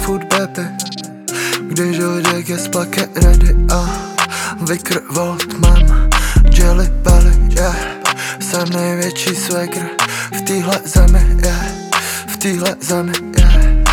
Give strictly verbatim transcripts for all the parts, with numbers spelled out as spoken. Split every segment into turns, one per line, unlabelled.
furt baby, když oděk je z plake ready a Vicker Volt mám Jelly Belly, yeah. Jsem největší swagger v téhle zemi, yeah. V téhle zemi, yeah.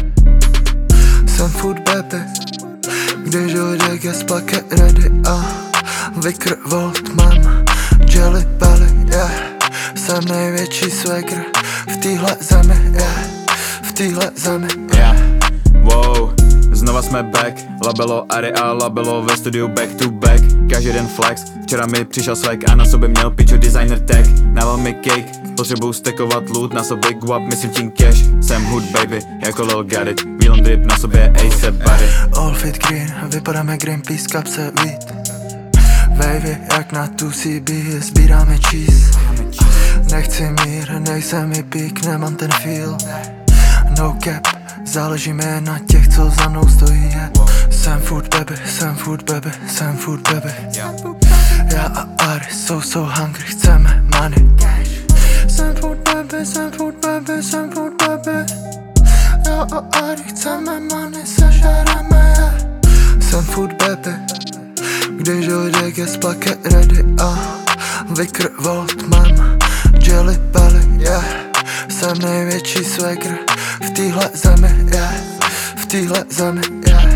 Jsem furt baby, když oděk je z plake ready a Vicker Volt mám Jelly Belly, yeah. Jsem největší swagger v téhle zemi, yeah. V téhle zemi,
yeah. Wow, znova jsme back, labelo Ari a labelo ve studiu back to back. Každý den flex, včera mi přišel swag a na sobě měl pičo designer tag. Nával mi cake, potřebuju stekovat loot, na sobě guap, myslím tím cash. Jsem hood baby, jako Lil Got It, Wheelon drip, na sobě A$ej Body.
All fit green, vypadáme Greenpeace, kapse weed. Wavy jak na tu C B, sbíráme cheese. Nechci mír, nejsem mi pík, nemám ten feel. No cap, záleží mi na těch, co za mnou stojí, yeah. Jsem food baby, jsem food baby, jsem food baby. Já a Ari jsou so hungry, chceme money. Jsem food baby, jsem food baby, jsem food baby. Já a Ari chceme money, sežereme, yeah. Jsem food baby, když oděk je z plake ready a Vicker Volt mám Jelly Belly, yeah. Jsem největší swagger v téhle zemi, yeah. V téhle zemi, yeah.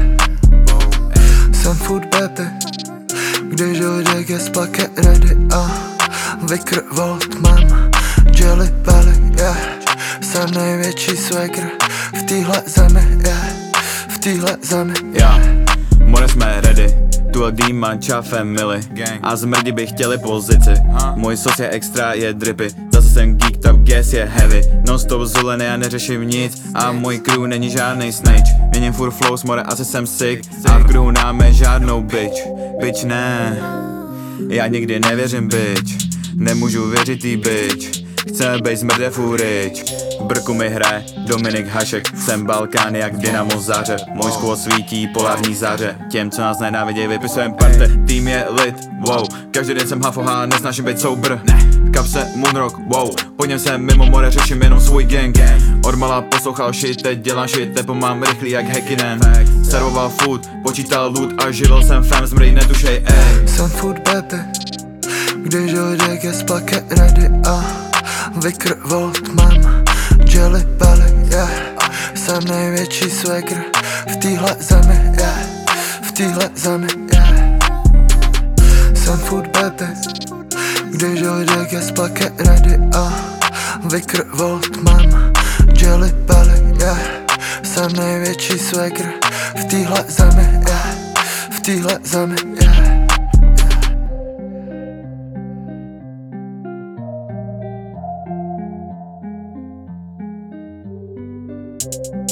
Jsem food baby, když oděk je z plake ready a Vicker Volt mám Jelly Belly, yeah. Jsem největší swagger v téhle zemi, yeah. V téhle zemi,
yeah. More jsme ready, tu a D manča family a zmrdi by chtěli pozici. Můj sos je extra, je dripy, zase jsem geek, top gas je heavy. Non-stop zulený a neřeším nic a můj crew není žádnej snitch. Měním furt flows, more asi jsem sick a v crew náme žádnou bitch. Bitch ne, já nikdy nevěřím bitch, nemůžu věřit tý bitch. Chceme bejt zmrde furič, v brku mi hraje Dominik Hašek. Jsem Balkán jak Dynamo záře, můj squad svítí polární záře. Těm, co nás nenáviděj, vypisujem parte, tým je lit, wow. Každý den jsem hafoha, nesnáším být sober. V kapse Moonrock, wow. Po něm jsem mimo more, řeším jenom svůj gang. Odmala poslouchal shit, teď dělám shit, tepo mám rychlý jak Häkkinen. Servoval food, počítal loot a živil jsem fam, zmrdi netušej, ej.
Jsem food baby, když oděk je z plake ready a Vicker Volt mám Jelly Belly, yeah. Jsem největší swagger v téhle zemi, yeah. V téhle zemi, yeah. Jsem food baby, když oděk je z plake ready a Vicker Volt mám Jelly Belly, yeah. Jsem největší swagger v téhle zemi, yeah. V téhle zemi, yeah.
you